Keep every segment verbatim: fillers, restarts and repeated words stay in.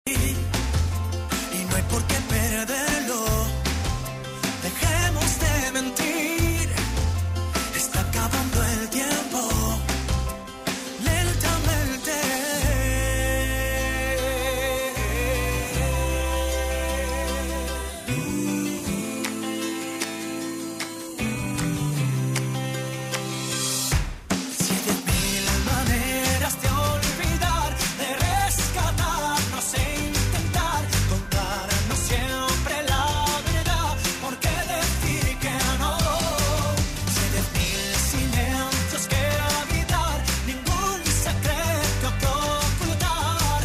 Y no hay por qué perderlo. Dejemos de mentir. Está acabando el tiempo. Lentamente. Si hay diez mil maneras de olvidar, de rescatarnos e intentar contarnos siempre la verdad, ¿por qué decir que no? Si hay diez mil silencios que habitar, ningún secreto que ocultar,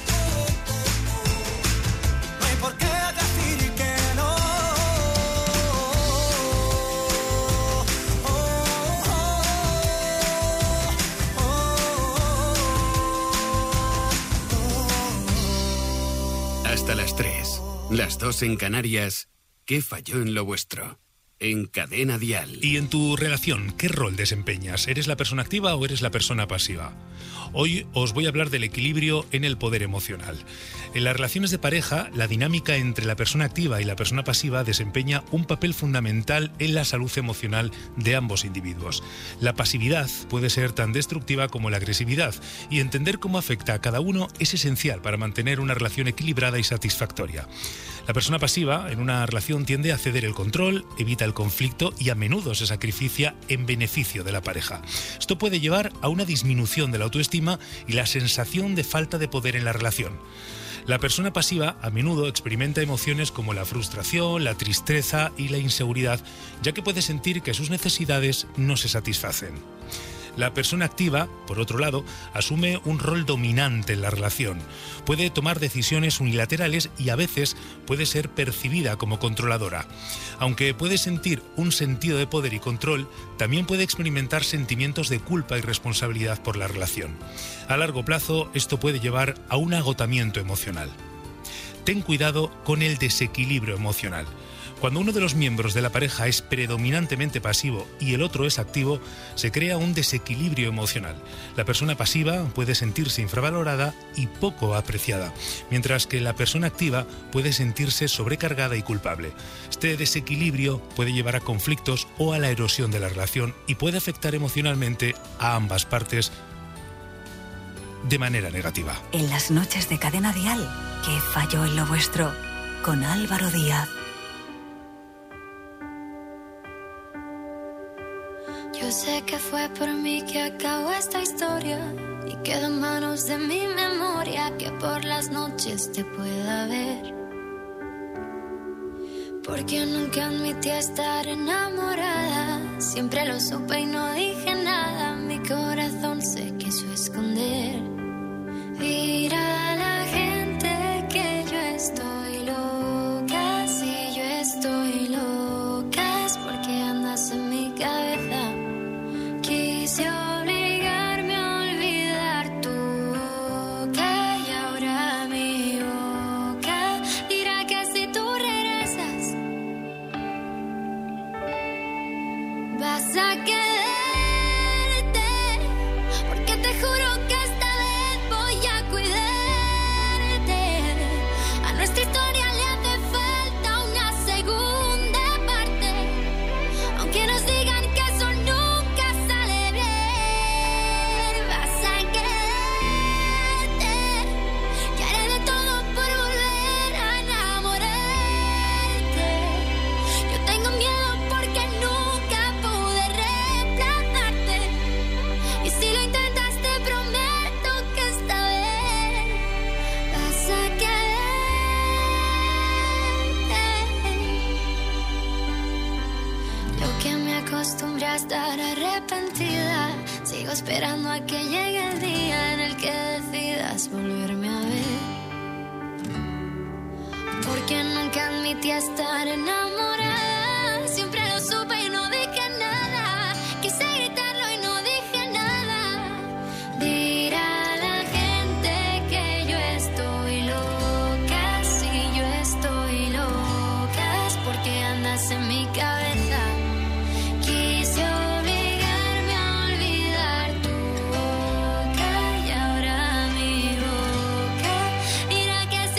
no hay por qué decir que no. Hasta las tres, las dos en Canarias. ¿Qué falló en lo vuestro? En Cadena Dial. Y en tu relación, ¿qué rol desempeñas? ¿Eres la persona activa o eres la persona pasiva? Hoy os voy a hablar del equilibrio en el poder emocional. En las relaciones de pareja, la dinámica entre la persona activa y la persona pasiva desempeña un papel fundamental en la salud emocional de ambos individuos. La pasividad puede ser tan destructiva como la agresividad, y entender cómo afecta a cada uno es esencial para mantener una relación equilibrada y satisfactoria. La persona pasiva en una relación tiende a ceder el control, evita el conflicto y a menudo se sacrifica en beneficio de la pareja. Esto puede llevar a una disminución de la autoestima y la sensación de falta de poder en la relación. La persona pasiva a menudo experimenta emociones como la frustración, la tristeza y la inseguridad, ya que puede sentir que sus necesidades no se satisfacen. La persona activa, por otro lado, asume un rol dominante en la relación. Puede tomar decisiones unilaterales y a veces puede ser percibida como controladora. Aunque puede sentir un sentido de poder y control, también puede experimentar sentimientos de culpa y responsabilidad por la relación. A largo plazo, esto puede llevar a un agotamiento emocional. Ten cuidado con el desequilibrio emocional. Cuando uno de los miembros de la pareja es predominantemente pasivo y el otro es activo, se crea un desequilibrio emocional. La persona pasiva puede sentirse infravalorada y poco apreciada, mientras que la persona activa puede sentirse sobrecargada y culpable. Este desequilibrio puede llevar a conflictos o a la erosión de la relación y puede afectar emocionalmente a ambas partes de manera negativa. En las noches de Cadena Dial, ¿qué falló en lo vuestro? Con Álvaro Díaz. Yo sé que fue por mí que acabó esta historia y queda en manos de mi memoria que por las noches te pueda ver. Porque nunca admití estar enamorada, siempre lo supe y no dije nada, mi corazón se quiso esconder. Dirá a la gente que yo estoy loca, si yo estoy loca es porque andas en mi cabeza. Quise obligarme a olvidar tu boca y ahora mi boca dirá que si tú regresas vas a quedarte, porque te juro que esta vez voy a cuidarte. A nuestra historia le hace falta una segunda parte, aunque nos digan que eso nunca sale bien. Vas a quedarte y haré de todo por volver a enamorarte. Yo tengo miedo porque nunca pude reemplazarte, y si lo intentas te prometo que esta vez vas a quedarte. Yo que me acostumbré a estar arrepentida, sigo esperando a que llegue el día en el que decidas volverme a ver. Porque nunca admití estar enamorada, siempre lo supe y no dije nada, quise gritarlo y no dije nada. Dirá a la gente que yo estoy loca, si yo estoy loca es porque andas en mi cabeza. Quise obligarme a olvidar tu boca y ahora mi boca dirá que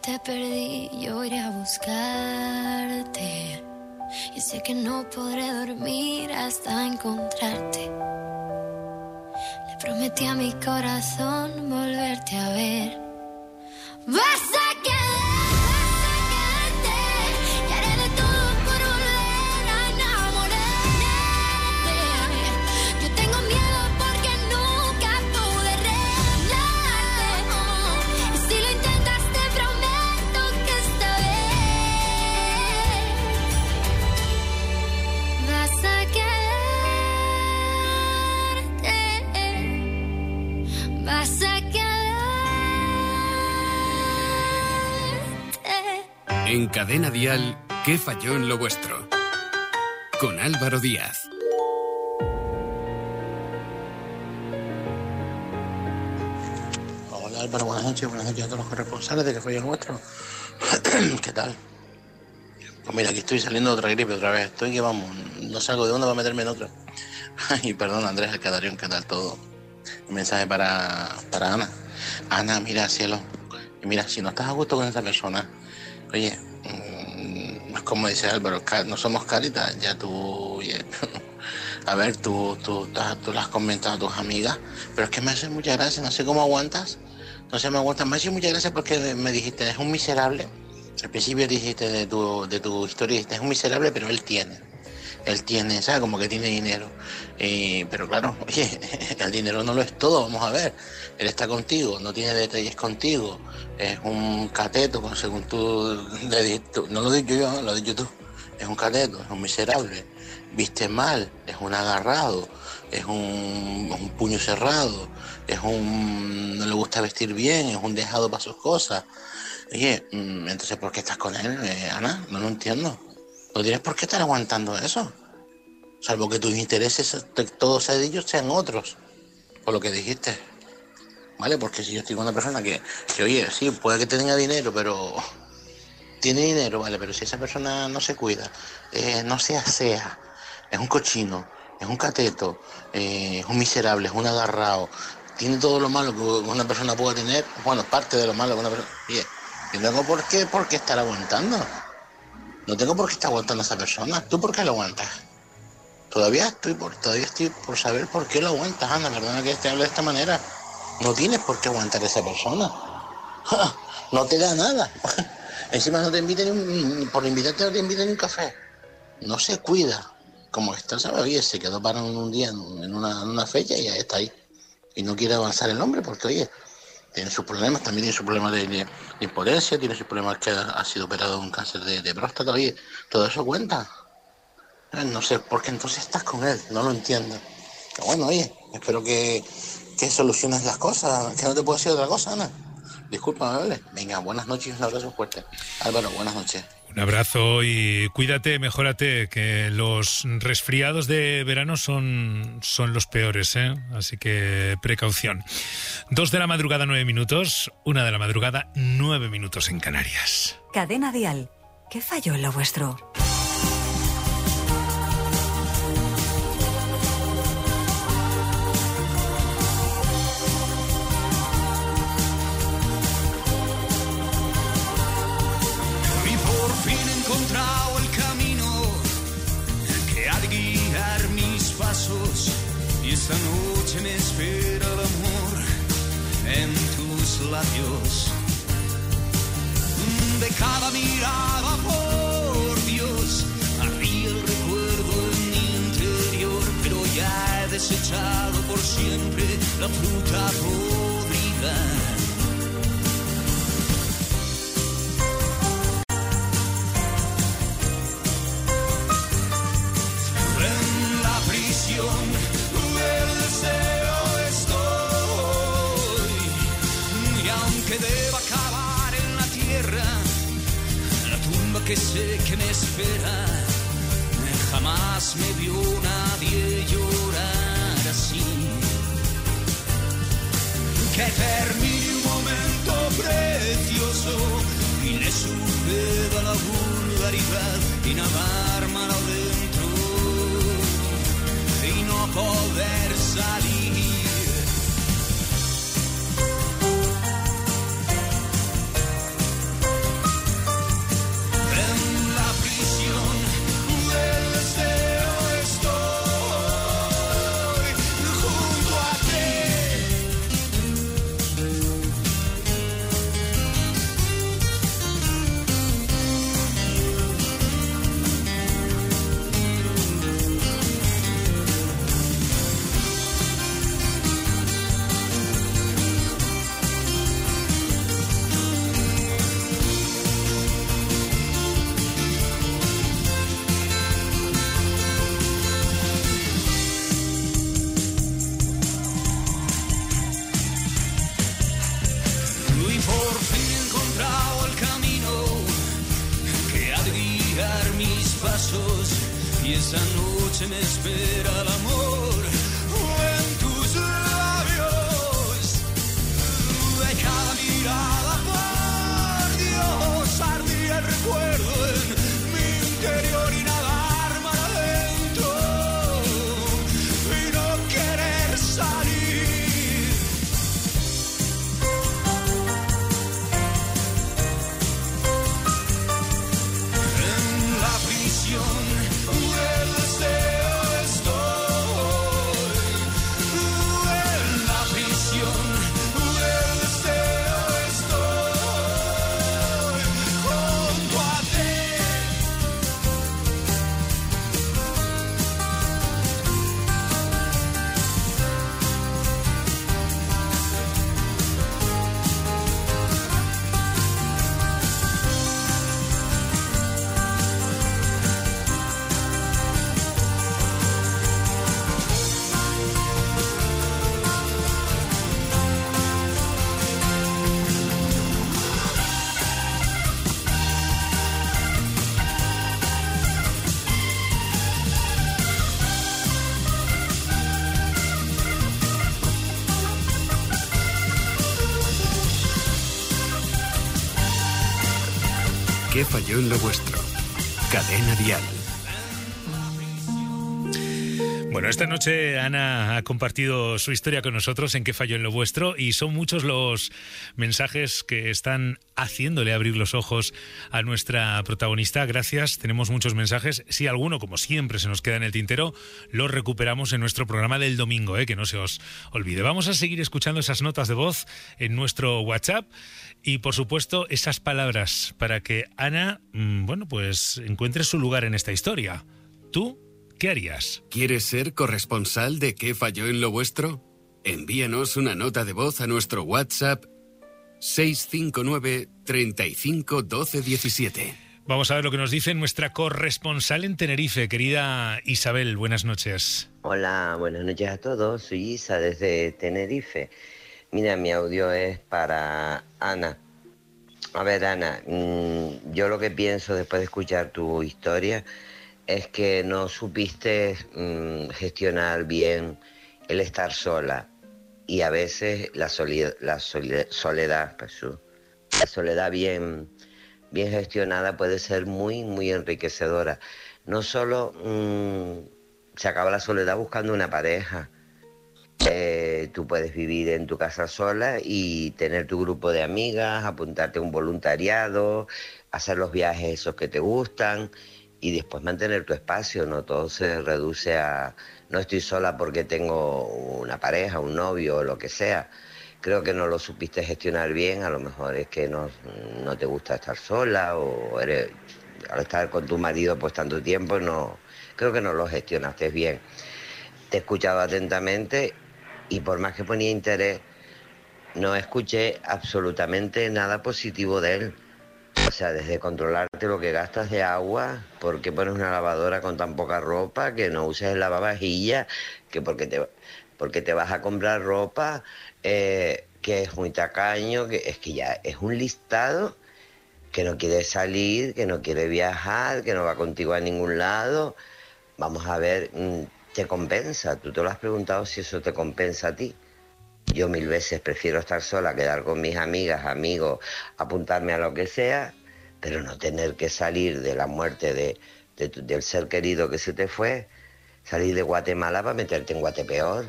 te perdí, yo iré a buscarte. Y sé que no podré dormir hasta encontrarte. Le prometí a mi corazón volverte a ver. Vas a quedarte y haré de todo por volver a enamorarte. Yo tengo miedo porque nunca pude regalarte. Y si lo intentas te prometo que esta vez vas a quedarte. Vas a En Cadena Dial, ¿qué falló en lo vuestro? Con Álvaro Díaz. Hola Álvaro, buenas noches, buenas noches a todos los corresponsales de ¿Qué falló en lo vuestro? ¿Qué tal? Pues mira, aquí estoy saliendo de otra gripe otra vez. Estoy que vamos, no salgo de una para meterme en otra. Y perdón Andrés, el Cadarión, ¿qué tal todo? Un mensaje para, para Ana. Ana, mira cielo. Y mira, si no estás a gusto con esta persona, oye, mmm, como dice Álvaro, no somos Cáritas, ya tú, oye, a ver, tú, tú, tú, tú lo has comentado a tus amigas, pero es que me hace mucha gracia, no sé cómo aguantas, no sé, me aguantas, me hace mucha gracia porque me dijiste, es un miserable, al principio dijiste de tu, de tu historia, dijiste, es un miserable, pero él tiene. Él tiene, ¿sabes? Como que tiene dinero. Eh, pero claro, oye, el dinero no lo es todo, vamos a ver. Él está contigo, no tiene detalles contigo. Es un cateto, según tú le dijiste. No lo digo yo, lo digo tú. Es un cateto, es un miserable. Viste mal, es un agarrado, es un, un puño cerrado, es un... no le gusta vestir bien, es un dejado para sus cosas. Oye, entonces, ¿por qué estás con él, eh, Ana? No lo entiendo. No tienes por qué estar aguantando eso. Salvo que tus intereses, todos ellos, sean otros. Por lo que dijiste. ¿Vale? Porque si yo estoy con una persona que, que, oye, sí, puede que tenga dinero, pero... Tiene dinero, vale, pero si esa persona no se cuida, eh, no se asea, es un cochino, es un cateto, eh, es un miserable, es un agarrado, tiene todo lo malo que una persona pueda tener, bueno, parte de lo malo que una persona... Oye, yo no tengo por qué, por qué estar aguantando. No tengo por qué estar aguantando a esa persona. ¿Tú por qué lo aguantas? Todavía estoy por, todavía estoy por saber por qué lo aguantas, Ana. Perdona que te hable de esta manera. No tienes por qué aguantar a esa persona. No te da nada. Encima no te inviten, por invitarte no te inviten un café. No se cuida. Como está, ¿sabes? Oye, se quedó parado un día en una, en una fecha y ya está ahí. Y no quiere avanzar el hombre porque, oye, tiene sus problemas, también tiene sus problemas de, de, de impotencia, tiene sus problemas que ha, ha sido operado de un cáncer de, de próstata, oye, todo eso cuenta. No sé por qué entonces estás con él, no lo entiendo. Pero bueno, oye, espero que, que soluciones las cosas, que no te puedo decir otra cosa, Ana. Disculpa, ¿vale? Venga, buenas noches y un abrazo fuerte. Álvaro, buenas noches. Un abrazo y cuídate, mejórate, que los resfriados de verano son, son los peores, ¿eh? Así que precaución. Dos de la madrugada, nueve minutos. Una de la madrugada, nueve minutos en Canarias. Cadena Dial, ¿qué falló en lo vuestro? Y esta noche me espera el amor en tus labios. De cada mirada, por Dios, ardía el recuerdo en mi interior, pero ya he desechado por siempre la fruta podrida. En la prisión del deseo estoy, y aunque deba acabar en la tierra, la tumba que sé que me espera, jamás me vio nadie llorar así. Que termine un momento precioso y le suceda la vulgaridad y nadar mal adentro y no poder salir. pasos y esa noche me espera el amor en tus labios. Deja la mirada, por Dios, ardía el recuerdo en mi interior y nadar mar adentro y no querer salir. En la prisión del deseo estoy, en la prisión del deseo estoy, junto a ti. ¿Qué falló en lo vuestro? Cadena Dial. Bueno, esta noche Ana ha compartido su historia con nosotros en Qué falló en lo vuestro y son muchos los mensajes que están haciéndole abrir los ojos a nuestra protagonista. Gracias, tenemos muchos mensajes. Si alguno, como siempre, se nos queda en el tintero, lo recuperamos en nuestro programa del domingo, ¿eh? Que no se os olvide. Vamos a seguir escuchando esas notas de voz en nuestro WhatsApp y, por supuesto, esas palabras para que Ana, mmm, bueno, pues encuentre su lugar en esta historia. ¿Tú qué harías? ¿Quieres ser corresponsal de ¿Qué falló en lo vuestro? Envíanos una nota de voz a nuestro WhatsApp seis cinco nueve, treinta y cinco, doce, diecisiete. Vamos a ver lo que nos dice nuestra corresponsal en Tenerife, querida Isabel. Buenas noches. Hola, buenas noches a todos. Soy Isa desde Tenerife. Mira, mi audio es para Ana. A ver, Ana, mmm, yo lo que pienso después de escuchar tu historia es que no supiste mmm, gestionar bien el estar sola y a veces la, soli- la soli- soledad, Jesús, la soledad bien, bien gestionada puede ser muy, muy enriquecedora. No solo mmm, se acaba la soledad buscando una pareja, eh, tú puedes vivir en tu casa sola y tener tu grupo de amigas, apuntarte a un voluntariado, hacer los viajes esos que te gustan y después mantener tu espacio. No todo se reduce a no estoy sola porque tengo una pareja, un novio o lo que sea. Creo que no lo supiste gestionar bien, a lo mejor es que no, no te gusta estar sola o eres, al estar con tu marido pues tanto tiempo, no, creo que no lo gestionaste bien. Te he escuchado atentamente y por más que ponía interés, no escuché absolutamente nada positivo de él. O sea, desde controlarte lo que gastas de agua, por qué pones una lavadora con tan poca ropa, que no uses el lavavajillas, que porque te, porque te vas a comprar ropa, eh, que es muy tacaño, que es que ya es un listado, que no quiere salir, que no quiere viajar, que no va contigo a ningún lado. Vamos a ver, ¿te compensa? Tú te lo has preguntado si eso te compensa a ti. Yo mil veces prefiero estar sola, quedar con mis amigas, amigos, apuntarme a lo que sea, pero no tener que salir de la muerte de, de tu, del ser querido que se te fue, salir de Guatemala para meterte en Guatepeor.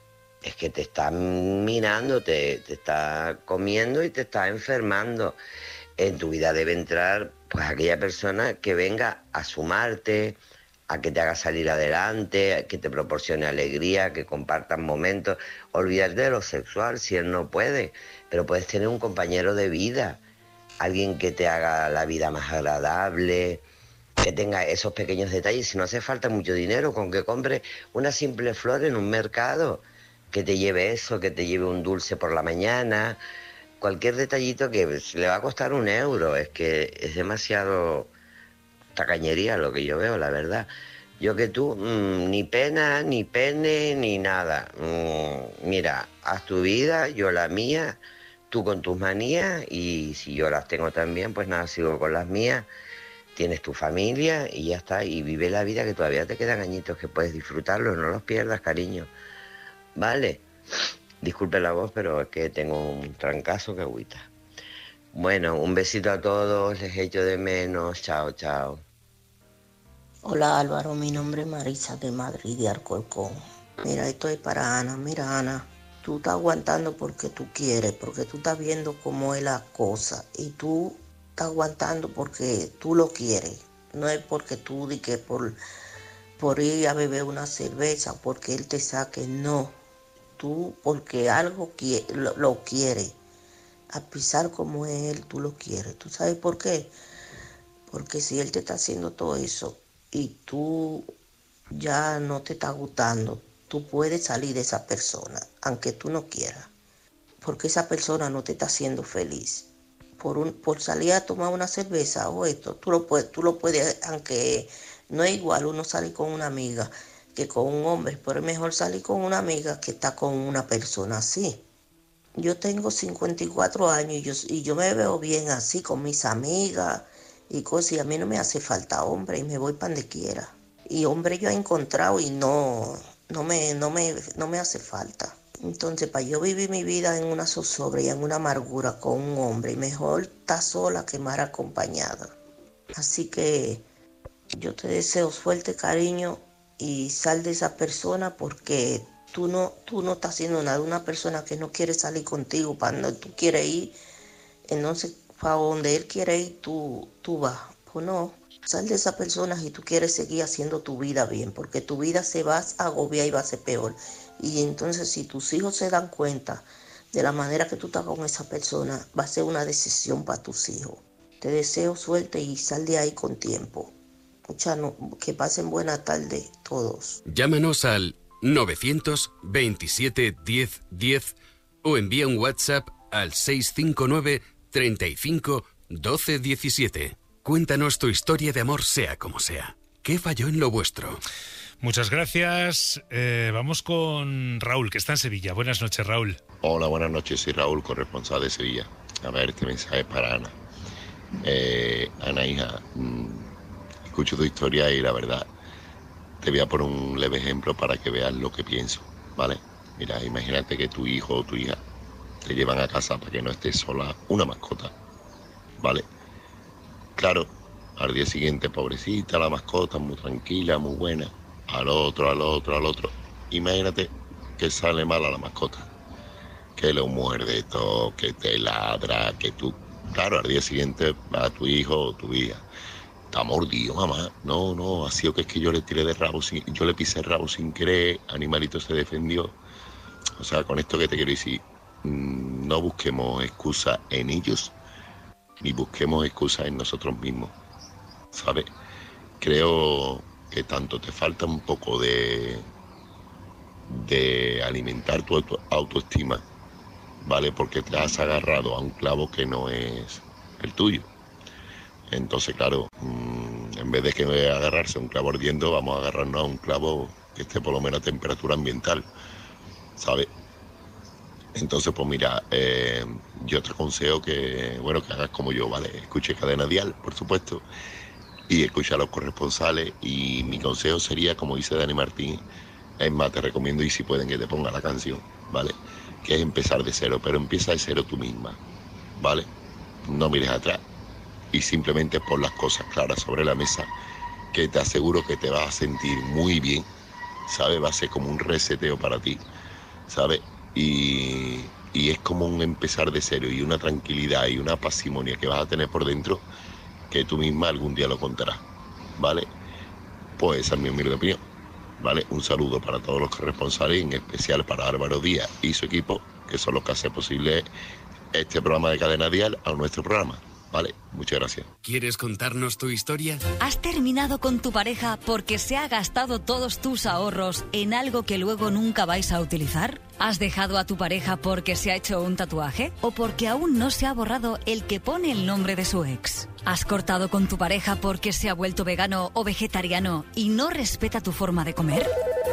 Es que te está minando, te, te está comiendo y te está enfermando. En tu vida debe entrar pues aquella persona que venga a sumarte, a que te haga salir adelante, a que te proporcione alegría, que compartan momentos. Olvidarte de lo sexual si él no puede, pero puedes tener un compañero de vida, alguien que te haga la vida más agradable, que tenga esos pequeños detalles. Si no hace falta mucho dinero, con que compre una simple flor en un mercado, que te lleve eso, que te lleve un dulce por la mañana, cualquier detallito que le va a costar un euro. Es que es demasiado tacañería lo que yo veo, la verdad. Yo que tú, mmm, ni pena, ni pene, ni nada. Mm, mira, haz tu vida, yo la mía, tú con tus manías, y si yo las tengo también, pues nada, sigo con las mías. tienes tu familia y ya está, y vive la vida, que todavía te quedan añitos que puedes disfrutarlos, no los pierdas, cariño. Vale, disculpe la voz, pero es que tengo un trancazo que agüita. Bueno, un besito a todos, les echo de menos, chao, chao. Hola Álvaro, mi nombre es Marisa de Madrid, de Alcorcón. Mira, esto es para Ana. Mira, Ana, tú estás aguantando porque tú quieres, porque tú estás viendo cómo es la cosa, y tú estás aguantando porque tú lo quieres. No es porque tú di que por, por ir a beber una cerveza, porque él te saque, no. Tú porque algo quiere, lo, lo quieres. A pisar como es él, tú lo quieres. ¿Tú sabes por qué? Porque si él te está haciendo todo eso y tú ya no te está gustando, tú puedes salir de esa persona, aunque tú no quieras. Porque esa persona no te está haciendo feliz. Por, un, por salir a tomar una cerveza o esto, tú lo puedes, tú lo puedes, aunque no es igual uno salir con una amiga que con un hombre, pero es mejor salir con una amiga que estar con una persona así. Yo tengo cincuenta y cuatro años y yo, y yo me veo bien así con mis amigas y cosas, y a mí no me hace falta hombre y me voy para donde quiera. Y hombre yo he encontrado y no, no, me, no, me, no me hace falta. Entonces, para yo vivir mi vida en una zozobra y en una amargura con un hombre, mejor estar sola que mal acompañada. Así que yo te deseo suerte, cariño, y sal de esa persona, porque tú no, tú no estás haciendo nada. Una persona que no quiere salir contigo para donde tú quieres ir, entonces para donde él quiere ir, tú, tú vas. Pues no, sal de esa persona si tú quieres seguir haciendo tu vida bien, porque tu vida se va a agobiar y va a ser peor. Y entonces si tus hijos se dan cuenta de la manera que tú estás con esa persona, va a ser una decisión para tus hijos. Te deseo suerte y sal de ahí con tiempo. Mucha no, que pasen buena tarde todos. Llámanos al novecientos veintisiete diez diez o envía un WhatsApp al seiscientos cincuenta y nueve treinta y cinco doce diecisiete. Cuéntanos tu historia de amor, sea como sea. ¿Qué falló en lo vuestro? Muchas gracias. Eh, vamos con Raúl, que está en Sevilla. Buenas noches, Raúl. Hola, buenas noches. Soy Raúl, corresponsal de Sevilla. A ver, este mensaje es para Ana. Eh, Ana, hija, mmm, escucho tu historia y la verdad te voy a poner un leve ejemplo para que veas lo que pienso, ¿vale? Mira, imagínate que tu hijo o tu hija te llevan a casa para que no estés sola una mascota, ¿vale? Claro, al día siguiente, pobrecita, la mascota, muy tranquila, muy buena, al otro, al otro, al otro. Imagínate que sale mal a la mascota, que lo muerde todo, que te ladra, que tú... Claro, al día siguiente a tu hijo o tu hija, está mordido, mamá. No, no, ha sido que es que yo le tiré de rabo, sin, yo le pisé el rabo sin querer, animalito se defendió. O sea, con esto que te quiero decir, no busquemos excusas en ellos, ni busquemos excusas en nosotros mismos, ¿sabes? Creo que tanto te falta un poco de, de alimentar tu auto, autoestima, ¿vale? Porque te has agarrado a un clavo que no es el tuyo. Entonces, claro, mmm, en vez de que agarrarse a un clavo ardiendo, vamos a agarrarnos a un clavo que esté por lo menos a temperatura ambiental, ¿sabes? Entonces, pues mira, eh, yo te aconsejo que, bueno, que hagas como yo, ¿vale? Escuche Cadena Dial, por supuesto, y escucha a los corresponsales, y mi consejo sería, como dice Dani Martín, es más, te recomiendo, y si pueden, que te ponga la canción, ¿vale? Que es empezar de cero, pero empieza de cero tú misma, ¿vale? No mires atrás y simplemente pon las cosas claras sobre la mesa, que te aseguro que te vas a sentir muy bien, ¿sabes? Va a ser como un reseteo para ti, ¿sabes? Y, y es como un empezar de cero y una tranquilidad y una parsimonia que vas a tener por dentro, que tú misma algún día lo contarás, ¿vale? Pues esa es mi humilde opinión, ¿vale? Un saludo para todos los corresponsales, en especial para Álvaro Díaz y su equipo, que son los que hacen posible este programa de Cadena Dial a nuestro programa. Vale, muchas gracias. ¿Quieres contarnos tu historia? ¿Has terminado con tu pareja porque se ha gastado todos tus ahorros en algo que luego nunca vais a utilizar? ¿Has dejado a tu pareja porque se ha hecho un tatuaje? ¿O porque aún no se ha borrado el que pone el nombre de su ex? ¿Has cortado con tu pareja porque se ha vuelto vegano o vegetariano y no respeta tu forma de comer?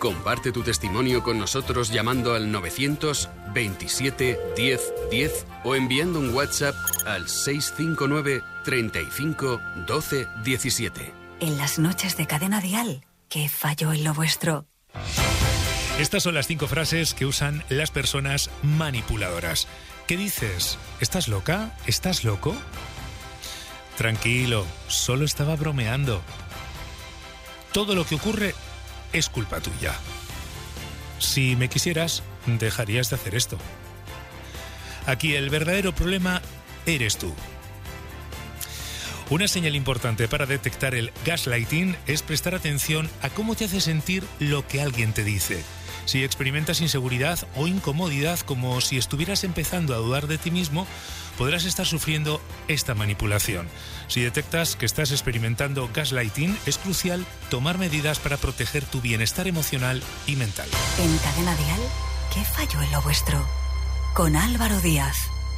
Comparte tu testimonio con nosotros llamando al novecientos veintisiete diez diez o enviando un WhatsApp al seis cinco nueve treinta y cinco doce diecisiete. En las noches de Cadena Dial, ¿qué falló en lo vuestro? Estas son las cinco frases que usan las personas manipuladoras. ¿Qué dices? ¿Estás loca? ¿Estás loco? Tranquilo, solo estaba bromeando. Todo lo que ocurre es culpa tuya. Si me quisieras, dejarías de hacer esto. Aquí el verdadero problema eres tú. Una señal importante para detectar el gaslighting es prestar atención a cómo te hace sentir lo que alguien te dice. Si experimentas inseguridad o incomodidad, como si estuvieras empezando a dudar de ti mismo, podrás estar sufriendo esta manipulación. Si detectas que estás experimentando gaslighting, es crucial tomar medidas para proteger tu bienestar emocional y mental. En Cadena Dial, ¿qué falló en lo vuestro? Con Álvaro Díaz.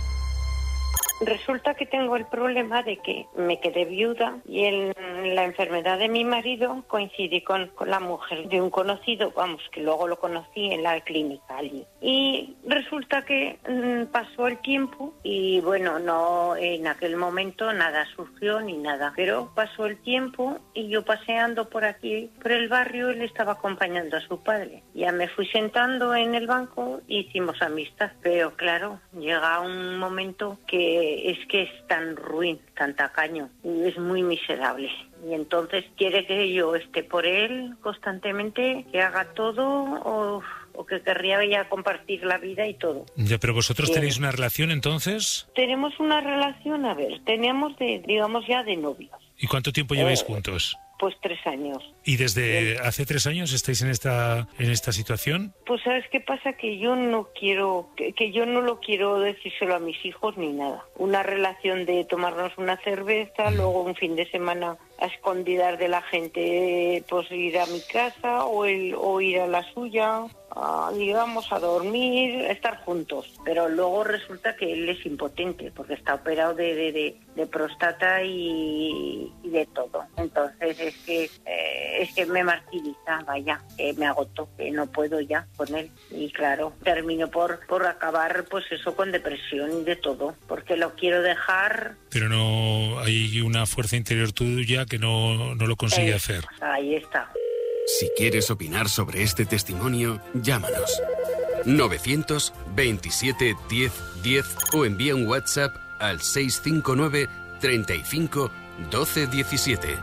Resulta que tengo el problema de que me quedé viuda y el, la enfermedad de mi marido coincidí con, con la mujer de un conocido, vamos, que luego lo conocí en la clínica allí. Y resulta que mmm, pasó el tiempo y bueno, no en aquel momento nada surgió ni nada, pero pasó el tiempo y yo paseando por aquí, por el barrio, él estaba acompañando a su padre. Ya me fui sentando en el banco e hicimos amistad, pero claro, llega un momento que es que es tan ruin, tan tacaño, y es muy miserable. Y entonces quiere que yo esté por él constantemente, que haga todo o, o que querría ya compartir la vida y todo. Ya, pero vosotros Bien. tenéis una relación entonces. Tenemos una relación, a ver, teníamos de, digamos ya de novios. ¿Y cuánto tiempo lleváis Eh, juntos? Pues tres años. ¿Y desde hace tres años estáis en esta en esta situación? Pues ¿sabes qué pasa? Que yo no quiero, que, que yo no lo quiero decírselo a mis hijos ni nada. Una relación de tomarnos una cerveza, luego un fin de semana a escondidas de la gente, pues ir a mi casa o, el, o ir a la suya, a, digamos, a dormir, a estar juntos. Pero luego resulta que él es impotente porque está operado de, de, de, de próstata y, y de todo. Entonces es que eh, es que me martiriza, vaya, eh, me agotó, que no puedo ya con él. Y claro, termino por, por acabar pues eso con depresión y de todo, porque lo quiero dejar. Pero no hay una fuerza interior tuya que no, no lo consigue eh, hacer. Ahí está. Si quieres opinar sobre este testimonio, llámanos. novecientos veintisiete diez diez o envía un WhatsApp al seis cinco nueve treinta y cinco doce diecisiete.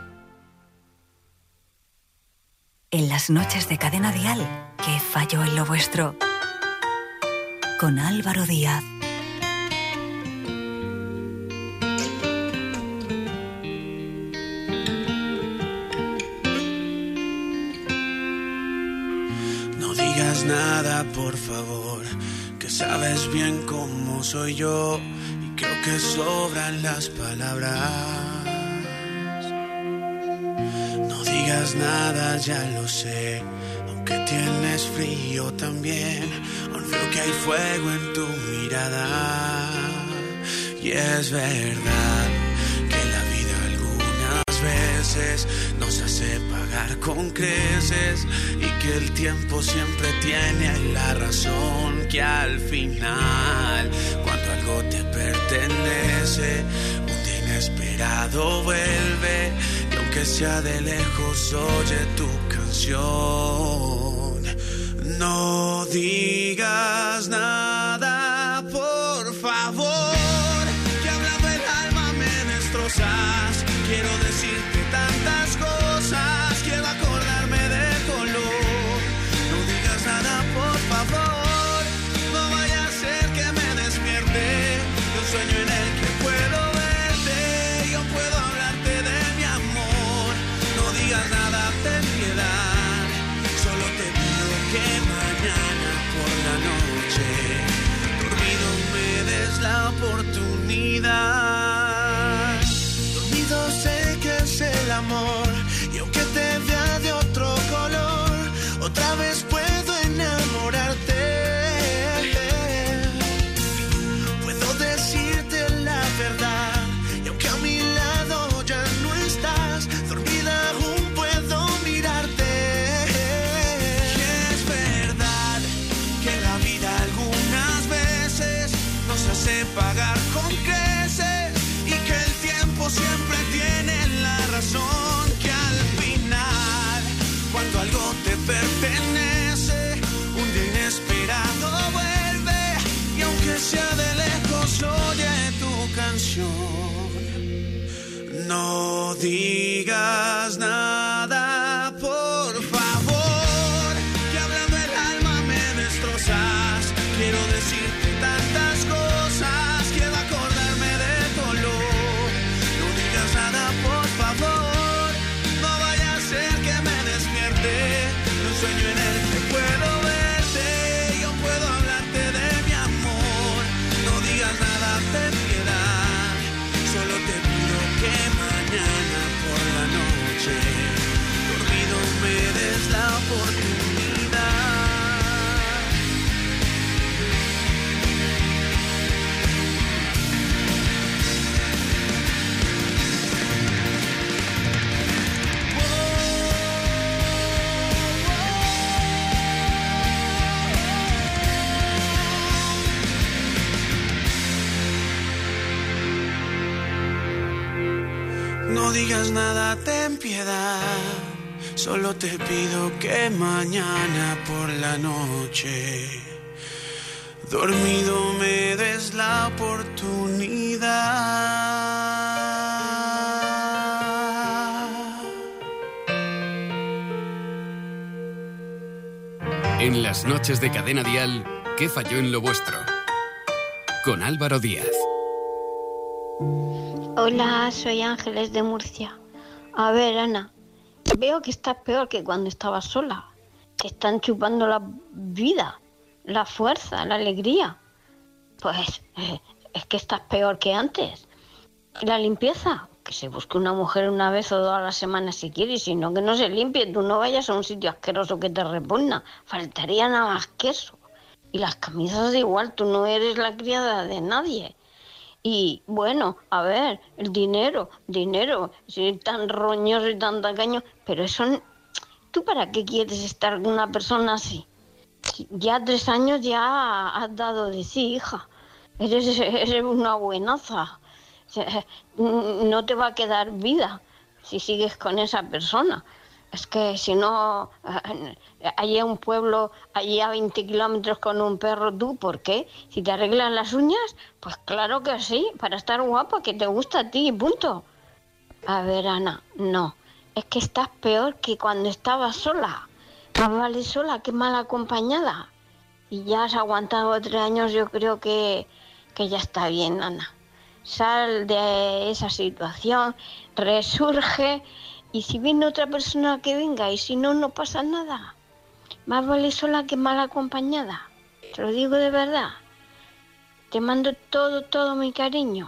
En las noches de Cadena Dial, ¿qué falló en lo vuestro? Con Álvaro Díaz. No digas nada, por favor, que sabes bien cómo soy yo y creo que sobran las palabras. No digas nada, ya lo sé, aunque tienes frío también, aún veo que hay fuego en tu mirada. Y es verdad que la vida algunas veces nos hace pagar con creces y que el tiempo siempre tiene la razón, que al final, cuando algo te pertenece, un día inesperado vuelve y aunque sea de lejos oye tu canción. No digas nada, por favor, que hablando el alma me destrozas. Quiero decirte tantas cosas, quiero acordarme del color. No digas nada, por favor, no vaya a ser que me despierte de un sueño en el que puedo verte. Yo puedo hablarte de mi amor. No digas nada, ten piedad. Solo te pido que mañana por la noche, dormido, me des la oportunidad. Dormido sé que es el amor, y aunque te vea de otro color, otra vez puedo enamorarte. Puedo decirte la verdad, y aunque a mi lado ya no estás, dormida aún puedo mirarte. razón que al final, cuando algo te pertenece, un día inesperado vuelve y aunque sea de lejos oye tu canción. No digas nada, por favor, que hablando el alma me destrozas. Quiero decirte tantas cosas, quiero acordarme de tu olor. No digas nada, por favor, no vaya a ser que me despierte de un sueño en el que puedo verte. Yo puedo hablarte de mi amor. No digas nada, ten piedad. Solo te pido que mañana por la noche, dormido, me des la oportunidad. No digas nada, ten piedad. Solo te pido que mañana por la noche, dormido, me des la oportunidad. En las noches de Cadena Dial, ¿qué falló en lo vuestro? Con Álvaro Díaz. Hola, soy Ángeles de Murcia. A ver, Ana, veo que estás peor que cuando estabas sola. Te están chupando la vida, la fuerza, la alegría. Pues eh, es que estás peor que antes. La limpieza, que se busque una mujer una vez o dos a la semana si quiere, y si no, que no se limpie. Tú no vayas a un sitio asqueroso que te repugna. Faltaría nada más que eso. Y las camisas igual, tú no eres la criada de nadie. Y bueno, a ver, el dinero, dinero, si tan roñoso y tan tacaño, pero eso, ¿tú para qué quieres estar con una persona así? Ya tres años ya has dado de sí, hija, eres, eres una buenaza, no te va a quedar vida si sigues con esa persona. Es que si no, allí a un pueblo, allí a veinte kilómetros con un perro, ¿tú por qué? Si te arreglan las uñas, pues claro que sí, para estar guapa, que te gusta a ti, punto. A ver, Ana, no, es que estás peor que cuando estabas sola. Más vale sola que mal acompañada. Y ya has aguantado tres años, yo creo que, que ya está bien, Ana. Sal de esa situación, resurge. Y si viene otra persona, que venga, y si no, no pasa nada. Más vale sola que mal acompañada. Te lo digo de verdad. Te mando todo, todo mi cariño.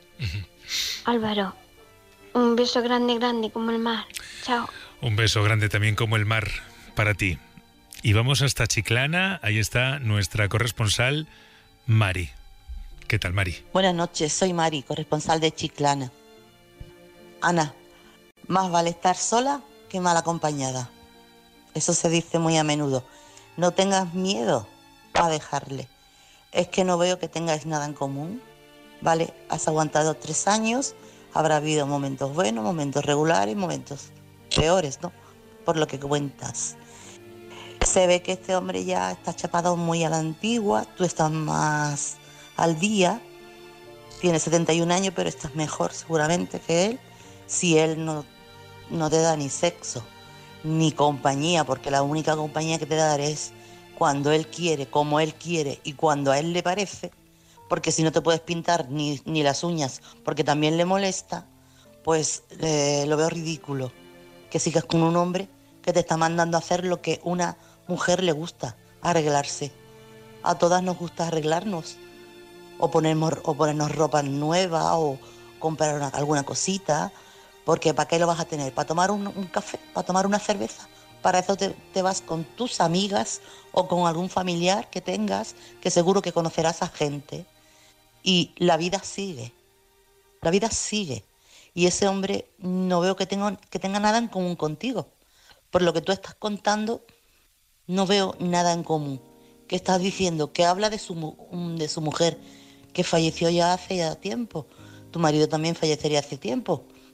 Álvaro, un beso grande, grande como el mar. Chao. Un beso grande también como el mar para ti. Y vamos hasta Chiclana. Ahí está nuestra corresponsal, Mari. ¿Qué tal, Mari? Buenas noches, soy Mari, corresponsal de Chiclana. Ana, más vale estar sola que mal acompañada. Eso se dice muy a menudo. No tengas miedo a dejarle. Es que no veo que tengáis nada en común. Vale, has aguantado tres años, habrá habido momentos buenos, momentos regulares, momentos peores, ¿no? Por lo que cuentas. Se ve que este hombre ya está chapado muy a la antigua, tú estás más al día, tienes setenta y un años, pero estás mejor seguramente que él, si él no no te da ni sexo, ni compañía, porque la única compañía que te da es cuando él quiere, como él quiere y cuando a él le parece, porque si no te puedes pintar ni, ni las uñas, porque también le molesta, pues eh, lo veo ridículo que sigas con un hombre que te está mandando a hacer lo que una mujer le gusta, arreglarse. A todas nos gusta arreglarnos, o ponernos, o ponernos ropa nueva, o comprar una, alguna cosita. Porque ¿para qué lo vas a tener? ¿Para tomar un, un café? ¿Para tomar una cerveza? Para eso te, te vas con tus amigas o con algún familiar que tengas, que seguro que conocerás a gente. Y la vida sigue. La vida sigue. Y ese hombre no veo que tenga, que tenga nada en común contigo. Por lo que tú estás contando, no veo nada en común. ¿Qué estás diciendo? Que habla de su, de su mujer, que falleció ya hace ya tiempo. Tu marido también fallecería hace tiempo.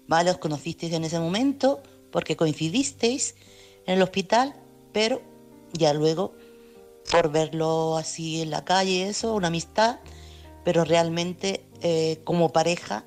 ¿vale? Os conocisteis en ese momento porque coincidisteis en el hospital, pero ya luego, por verlo así en la calle, eso, una amistad, pero realmente eh, como pareja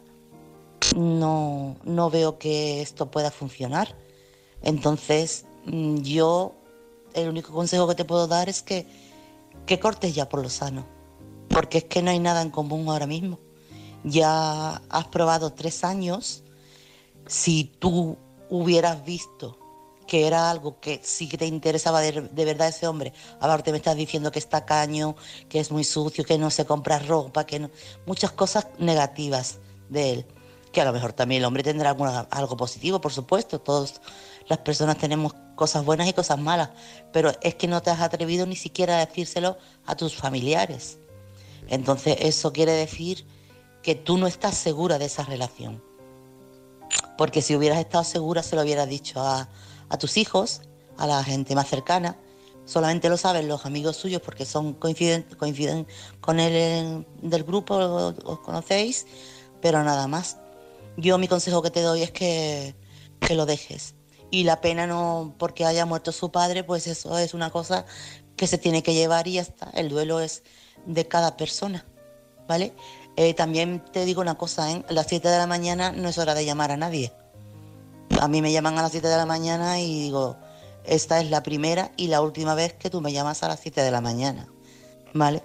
no, no veo que esto pueda funcionar. Entonces, yo, el único consejo que te puedo dar es que, que cortes ya por lo sano, porque es que no hay nada en común ahora mismo. Ya has probado tres años. Si tú hubieras visto que era algo que sí que te interesaba de, de verdad ese hombre, aparte me estás diciendo que es tacaño, que es muy sucio, que no se compra ropa, que no, muchas cosas negativas de él, que a lo mejor también el hombre tendrá alguna, algo positivo, por supuesto, todas las personas tenemos cosas buenas y cosas malas, pero es que no te has atrevido ni siquiera a decírselo a tus familiares. Entonces eso quiere decir que tú no estás segura de esa relación, porque si hubieras estado segura se lo hubieras dicho a, a tus hijos, a la gente más cercana. Solamente lo saben los amigos suyos porque son coinciden, coinciden con él en, del grupo, os conocéis, pero nada más. Yo mi consejo que te doy es que, que lo dejes. Y la pena no porque haya muerto su padre, pues eso es una cosa que se tiene que llevar y ya está. El duelo es de cada persona, ¿vale? Eh, también te digo una cosa, ¿eh? A las siete de la mañana no es hora de llamar a nadie. A mí me llaman a las siete de la mañana y digo, esta es la primera y la última vez que tú me llamas a las siete de la mañana, ¿vale?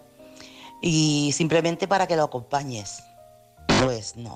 Y simplemente para que lo acompañes. Pues no.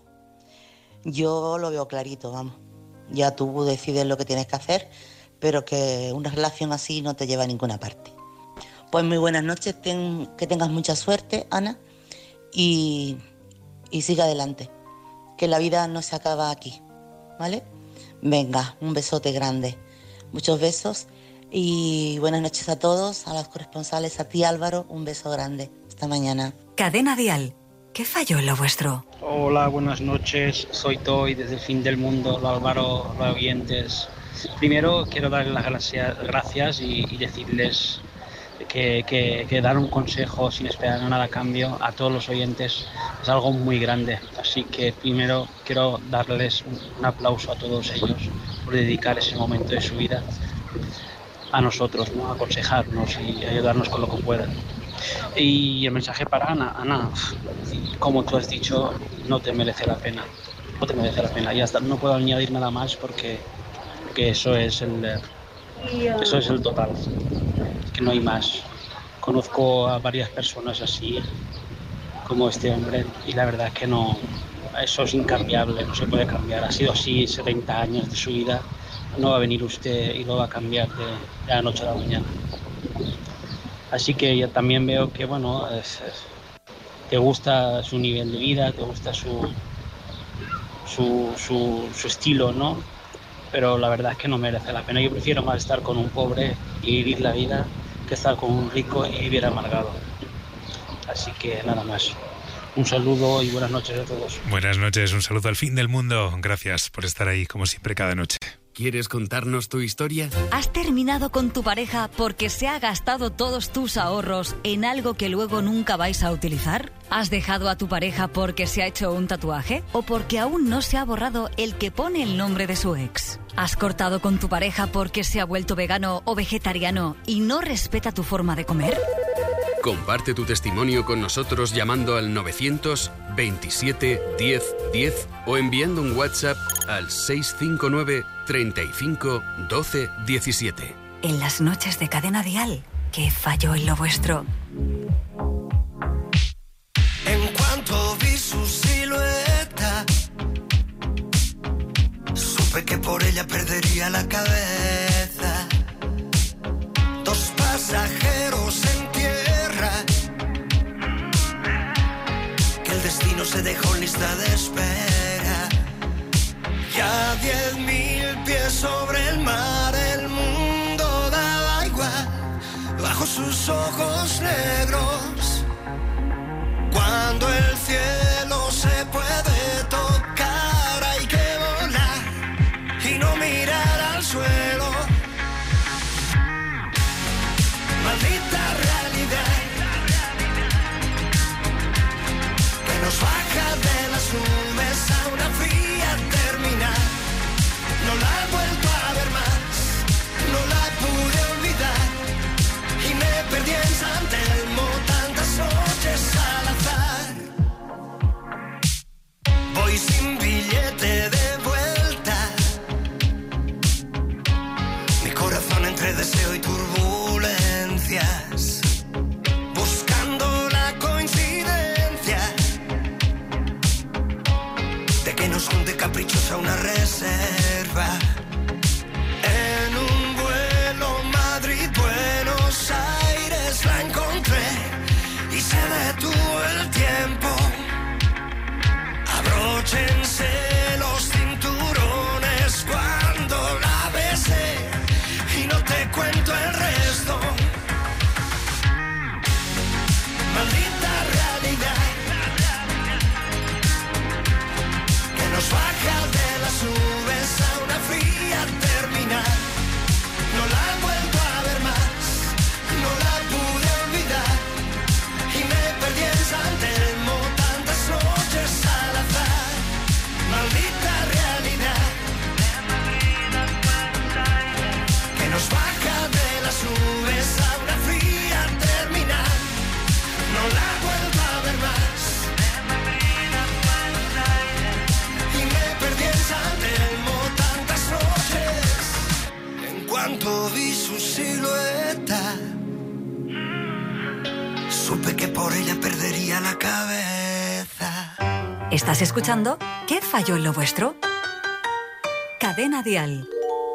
Yo lo veo clarito, vamos. Ya tú decides lo que tienes que hacer, pero que una relación así no te lleva a ninguna parte. Pues muy buenas noches, ten, que tengas mucha suerte, Ana, y, y siga adelante, que la vida no se acaba aquí, ¿vale? Venga, un besote grande, muchos besos y buenas noches a todos, a los corresponsales, a ti Álvaro, un beso grande, hasta mañana. Cadena Dial, ¿qué falló en lo vuestro? Hola, buenas noches, soy Toy desde el fin del mundo, los Álvaro, los oyentes. Primero quiero darles las gracias, gracias y, y decirles que, que, que dar un consejo sin esperar nada a cambio a todos los oyentes es algo muy grande. Así que primero quiero darles un, un aplauso a todos ellos por dedicar ese momento de su vida a nosotros, ¿no? A aconsejarnos y ayudarnos con lo que puedan. Y el mensaje para Ana, Ana, como tú has dicho, no te merece la pena, no te merece la pena. Ya está, no puedo añadir nada más porque, porque eso es el, eso es el total. Que no hay más. Conozco a varias personas así como este hombre y la verdad es que no, eso es incambiable, no se puede cambiar. Ha sido así setenta años de su vida, no va a venir usted y lo va a cambiar de, de la noche a la mañana. Así que yo también veo que bueno, es, es, te gusta su nivel de vida, te gusta su, su, su, su estilo, ¿no? Pero la verdad es que no merece la pena. Yo prefiero más estar con un pobre y vivir la vida que estar con un rico y vivir amargado. Así que nada más. Un saludo y buenas noches a todos. Buenas noches, un saludo al fin del mundo. Gracias por estar ahí, como siempre, cada noche. ¿Quieres contarnos tu historia? ¿Has terminado con tu pareja porque se ha gastado todos tus ahorros en algo que luego nunca vais a utilizar? ¿Has dejado a tu pareja porque se ha hecho un tatuaje? ¿O porque aún no se ha borrado el que pone el nombre de su ex? ¿Has cortado con tu pareja porque se ha vuelto vegano o vegetariano y no respeta tu forma de comer? Comparte tu testimonio con nosotros llamando al novecientos veintisiete diez diez o enviando un WhatsApp al seis cinco nueve treinta y cinco doce diecisiete. En las noches de Cadena Dial, ¿qué falló en lo vuestro? En cuanto vi su silueta, supe que por ella perdería la cabeza. Dos pasajeros en tierra, que el destino se dejó en lista de espera. Ya diez mil pies sobre el mar, el mundo daba igual bajo sus ojos negros. Cuando el cielo se puede tocar hay que volar y no mirar al suelo. Maldita realidad que nos baja de las nubes a una fría terminal. la cabeza. ¿Estás escuchando? ¿Qué falló en lo vuestro? Cadena Dial.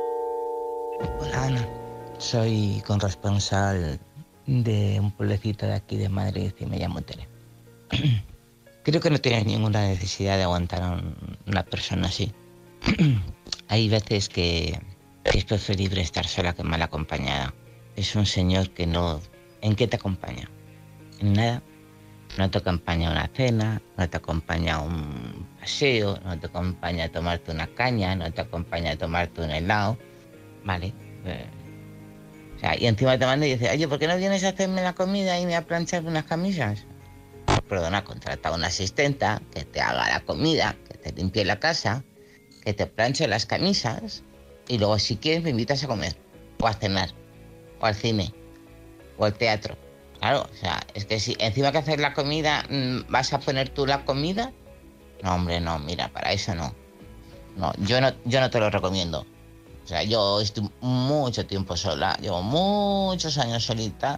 Hola Ana, soy corresponsal de un pueblecito de aquí de Madrid y me llamo Tere. Creo que no tienes ninguna necesidad de aguantar a un- una persona así. Hay veces que, que es preferible estar sola que mal acompañada. Es un señor que no... ¿En qué te acompaña? En nada. No te acompaña a una cena, no te acompaña a un paseo, no te acompaña a tomarte una caña, no te acompaña a tomarte un helado. Vale. eh, O sea, y encima te manda y dice, oye, ¿por qué no vienes a hacerme la comida y me a planchar unas camisas? Pues, perdona, contrata a una asistenta que te haga la comida, que te limpie la casa, que te planche las camisas y luego si quieres me invitas a comer, o a cenar, o al cine, o al teatro. Claro, o sea, es que si encima que hacer la comida, mm, ¿vas a poner tú la comida? No, hombre, no, mira, para eso no. No, yo no, yo no te lo recomiendo. O sea, yo estoy mucho tiempo sola, llevo muchos años solita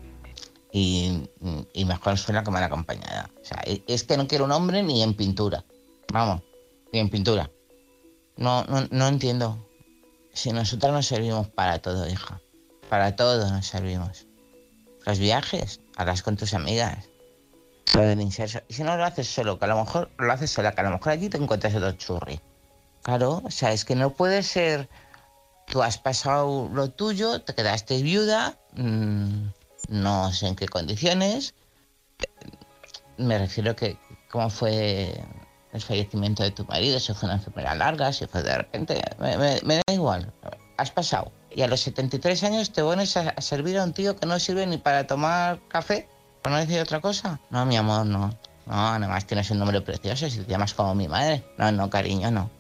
y, y mejor sola que mal acompañada. O sea, es que no quiero un hombre ni en pintura. Vamos, ni en pintura. No, no, no entiendo. Si nosotras nos servimos para todo, hija. Para todo nos servimos. Los viajes, harás con tus amigas. Lo del inserso. Y si no lo haces solo, que a lo mejor lo haces sola, que a lo mejor allí te encuentras otro churri. Claro, o sea, es que no puede ser... Tú has pasado lo tuyo, te quedaste viuda, mmm, no sé en qué condiciones. Me refiero que cómo fue el fallecimiento de tu marido, si fue una enfermedad larga, si fue de repente, me, me, me da igual. Has pasado. Y a los setenta y tres años te pones a, a servir a un tío que no sirve ni para tomar café, por no decir otra cosa. No, mi amor, no. No, además tienes un nombre precioso, si te llamas como mi madre. No, no, cariño, no.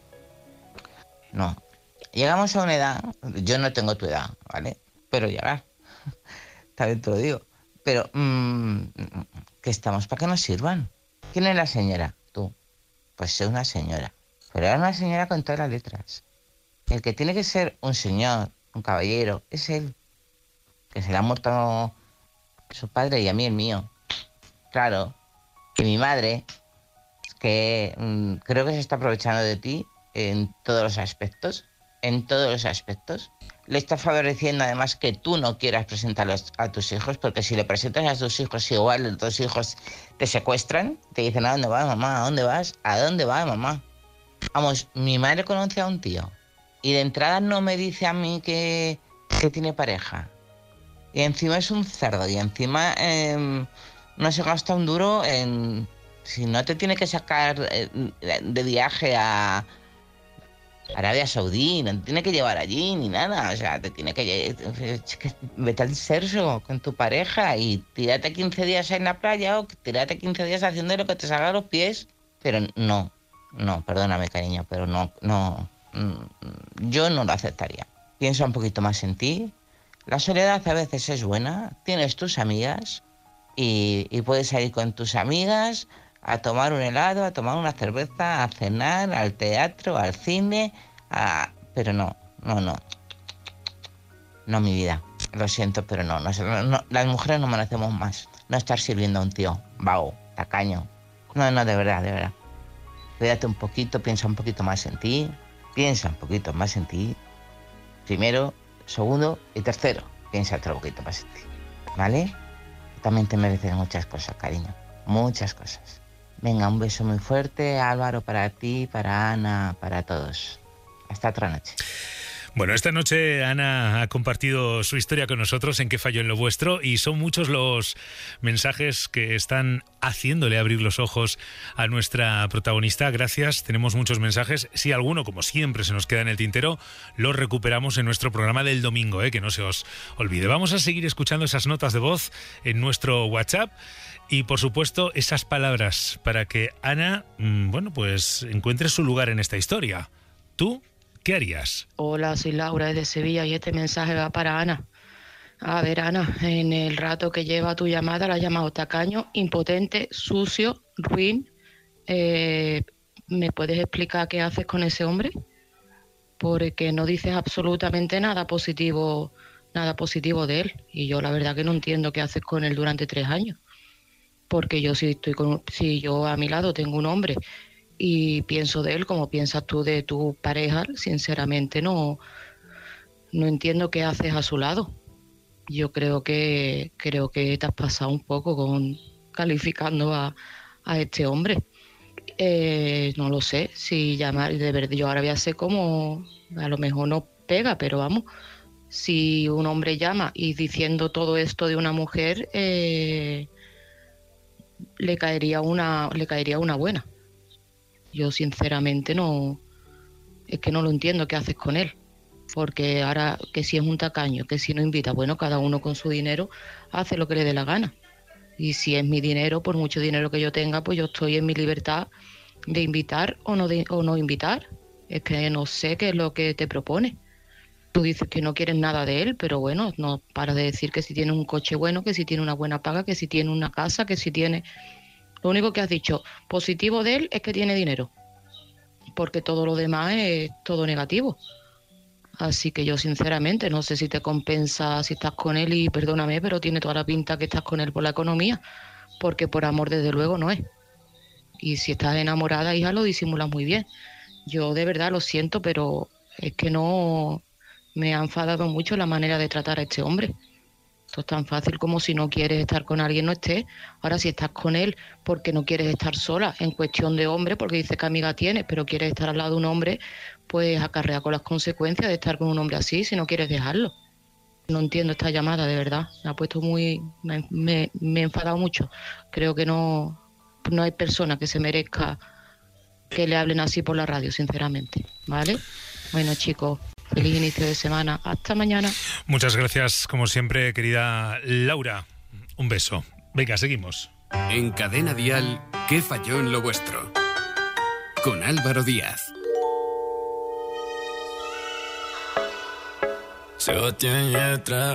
No. Llegamos a una edad, yo no tengo tu edad, ¿vale? Pero llegar, también te lo digo. Pero, mmm, que estamos para que nos sirvan. ¿Quién es la señora? Tú. Pues sé una señora. Pero era una señora con todas las letras. El que tiene que ser un señor, un caballero, es él. Que se le ha muerto su padre y a mí el mío. Claro. Y mi madre, que mmm, creo que se está aprovechando de ti en todos los aspectos. En todos los aspectos. Le está favoreciendo además que tú no quieras presentarlos a tus hijos, porque si le presentas a tus hijos igual, los dos hijos te secuestran, te dicen, ¿a dónde vas, mamá? ¿A dónde vas? ¿A dónde vas, mamá? Vamos, mi madre conoce a un tío y de entrada no me dice a mí que, que tiene pareja. Y encima es un cerdo y encima eh, no se gasta un duro en... Si no te tiene que sacar eh, de viaje a... Arabia Saudí, no te tiene que llevar allí ni nada, o sea, te tiene que, que vete al sexo con tu pareja y tírate quince días en la playa o tírate quince días haciendo lo que te salga a los pies, pero no, no, perdóname cariño, pero no, no, yo no lo aceptaría. Piensa un poquito más en ti, la soledad a veces es buena, tienes tus amigas y, y puedes ir con tus amigas a tomar un helado, a tomar una cerveza, a cenar, al teatro, al cine, a... pero no, no, no. No, mi vida, lo siento, pero no, no, no. Las mujeres no merecemos más. No estar sirviendo a un tío vago, tacaño. No, no, de verdad, de verdad. Cuídate un poquito, piensa un poquito más en ti, piensa un poquito más en ti. Primero, segundo y tercero, piensa otro poquito más en ti, ¿vale? También te mereces muchas cosas, cariño, muchas cosas. Venga, un beso muy fuerte, Álvaro, para ti, para Ana, para todos. Hasta otra noche. Bueno, esta noche Ana ha compartido su historia con nosotros en Qué falló en lo vuestro y son muchos los mensajes que están haciéndole abrir los ojos a nuestra protagonista. Gracias, tenemos muchos mensajes. Si alguno, como siempre, se nos queda en el tintero, lo recuperamos en nuestro programa del domingo, ¿eh? Que no se os olvide. Vamos a seguir escuchando esas notas de voz en nuestro WhatsApp y, por supuesto, esas palabras para que Ana, bueno, pues encuentre su lugar en esta historia. ¿Tú qué harías? Hola, soy Laura desde Sevilla y este mensaje va para Ana. A ver, Ana, en el rato que lleva tu llamada la has llamado tacaño, impotente, sucio, ruin. Eh, ¿Me puedes explicar qué haces con ese hombre? Porque no dices absolutamente nada positivo, nada positivo de él. Y yo la verdad que no entiendo qué haces con él durante tres años. porque yo si estoy con, si yo a mi lado tengo un hombre y pienso de él como piensas tú de tu pareja, sinceramente no, no entiendo qué haces a su lado. Yo creo que creo que te has pasado un poco con calificando a, a este hombre. Eh, no lo sé, si llamar, de verdad, yo ahora voy a hacer como, a lo mejor no pega, pero vamos, si un hombre llama y diciendo todo esto de una mujer, eh, le caería una, le caería una buena. Yo sinceramente no, es que no lo entiendo qué haces con él, porque ahora que si es un tacaño, que si no invita, bueno, cada uno con su dinero hace lo que le dé la gana. Y si es mi dinero, por mucho dinero que yo tenga, pues yo estoy en mi libertad de invitar o no, de, o no invitar. Es que no sé qué es lo que te propone. Tú dices que no quieres nada de él, pero bueno, no paras de decir que si tiene un coche bueno, que si tiene una buena paga, que si tiene una casa, que si tiene... Lo único que has dicho positivo de él es que tiene dinero, porque todo lo demás es todo negativo. Así que yo sinceramente no sé si te compensa si estás con él y perdóname, pero tiene toda la pinta que estás con él por la economía, porque por amor desde luego no es. Y si estás enamorada, hija, lo disimulas muy bien. Yo de verdad lo siento, pero es que no me ha enfadado mucho la manera de tratar a este hombre. Esto es tan fácil como si no quieres estar con alguien, no estés. Ahora si estás con él porque no quieres estar sola, en cuestión de hombre, porque dice que amiga tienes, pero quieres estar al lado de un hombre, pues acarrea con las consecuencias de estar con un hombre así si no quieres dejarlo. No entiendo esta llamada, de verdad. Me ha puesto muy... Me, me, me he enfadado mucho. Creo que no, no hay persona que se merezca que le hablen así por la radio, sinceramente. ¿Vale? Bueno, chicos, feliz inicio de semana. Hasta mañana. Muchas gracias, como siempre, querida Laura. Un beso. Venga, seguimos. En Cadena Dial, ¿qué falló en lo vuestro? Con Álvaro Díaz. Sebastián Yatra,